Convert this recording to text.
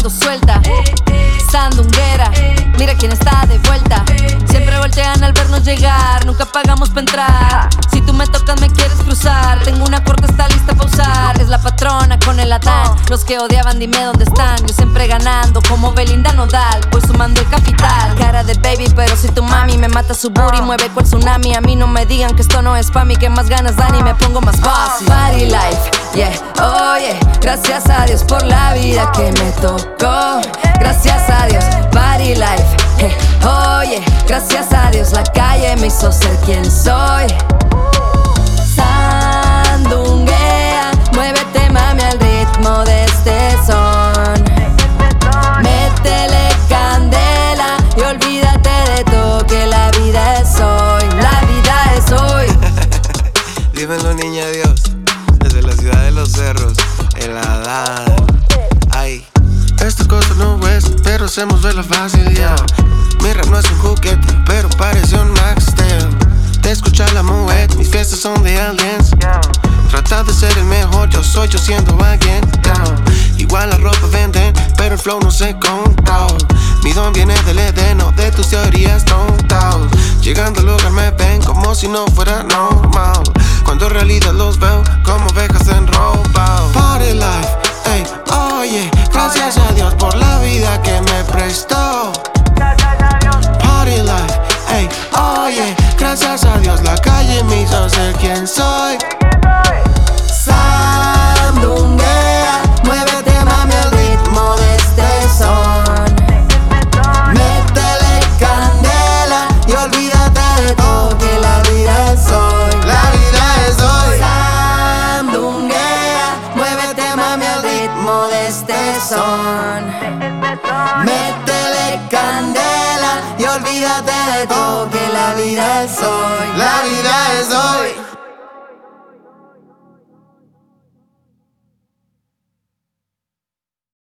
ando suelta, sandunguera, mira quién está de vuelta. Siempre voltean al vernos llegar, nunca pagamos pa' entrar. Si tú me tocas me quieres cruzar, tengo una corta, está lista pa' usar. Es la patrona con el Adán, los que odiaban dime dónde están. Yo siempre ganando como Belinda Nodal, voy sumando el capital. Cara de baby, pero si tu mami me mata su booty, mueve cual tsunami. A mí no me digan que esto no es pa' mí, que más ganas dan y me pongo más bossy. Party life, yeah, oh yeah. Gracias a Dios por la vida que me tocó. Gracias a Dios, party life, hey, oh yeah. Gracias a Dios la calle me hizo ser quien soy. Sandunguea, muévete mami al ritmo de este son. Métele candela y olvídate de todo, que la vida es hoy. La vida es hoy. Dímelo niña Dios, desde la ciudad de los cerros, el Adán. Ay, esta cosa no es, pero hacemos verla fácil, yeah. Mi rap no es un juguete, pero parece un Max Steel. Te escucha la muet, mis fiestas son de aliens. Trata de ser el mejor, yo soy yo siendo alguien, yeah. Igual la ropa venden, pero el flow no se compra. Mi don viene del Edén, no de tus teorías tontas. Llegando al lugar me ven como si no fuera normal, cuando en realidad los veo como ovejas en ropa. Party life, ey, oye, gracias a Dios por la vida que me prestó. Party life, ey, oye, gracias a Dios la calle me hizo ser quien soy. Sandunguea, muévete mami al ritmo de este son. Métele candela y olvídate de todo, que la vida es hoy. La vida es hoy. Sandunguea, muévete mami al ritmo de este son. Métele candela y olvídate de todo, que la vida es hoy. La vida es hoy.